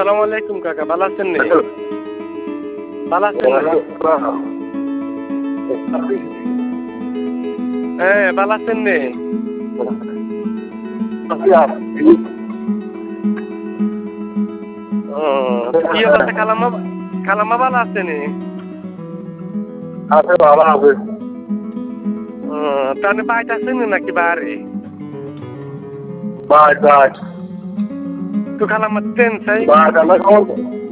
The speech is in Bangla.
আসসালামু আলাইকুম কাকা, ভালো আছেন নি? ভালো আছেন নি? হ্যাঁ, ভালো আছেন নি? ও, কি অবস্থা খালাম্মা ভালো আছে নি? আছে ভালো আছে। ও, তাহলে বাইতে আছেন নাকি বাড়ি? বাই বাই তো খালাম্মা ট্রেন চাই? বাই,